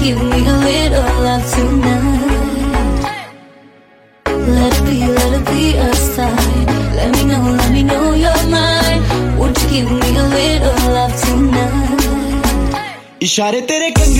give me a little love tonight? Let it be a sign. Let me know you're mine. Would you give me a little love tonight? इशारे तेरे कंगन